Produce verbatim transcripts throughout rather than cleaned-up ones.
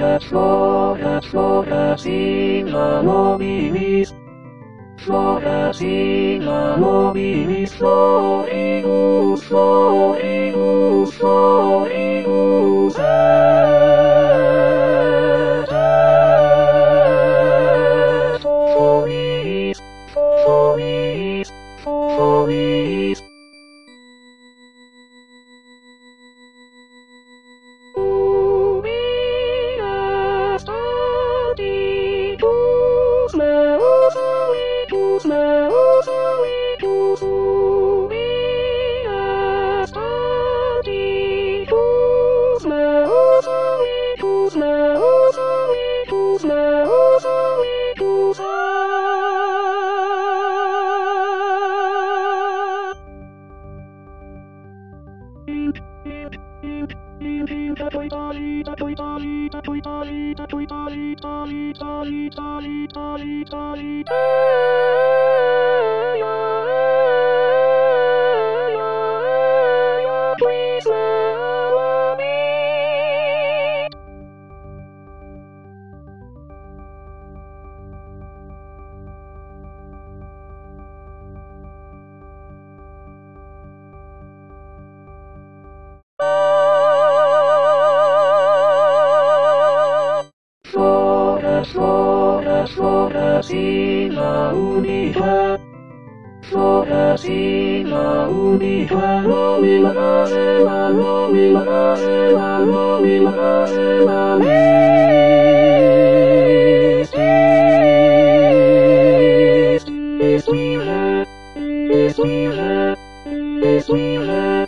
Flores, flores, flores in la nobilis. Flores in la nobilis, floribus, floribus, floribus et, et foliis, foliis, foliis. Ubi est antiquus meus alitus, meus alitus, ubi est antiquus meus alitus, meus alitus, meus alitus please allow me. Flores, flores, flores in la unique. Flores in la unique. Lomila ela, lomila ela, lomila ela, est, est, est libre, est libre, est libre.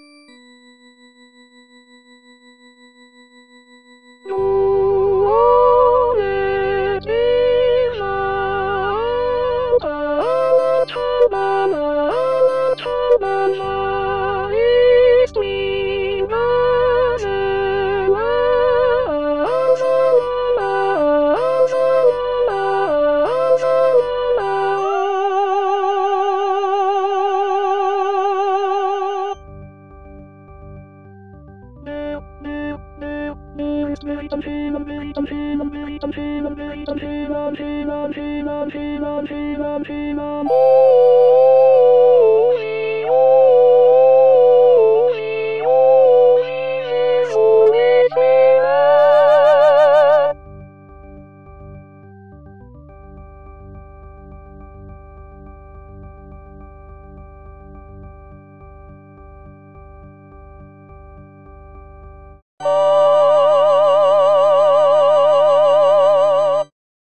Meritam Shivam, Meritam Shivam, Meritam Shivam, Meritam Shivam, Shivam, Shivam, Shivam, Shivam, Shivam.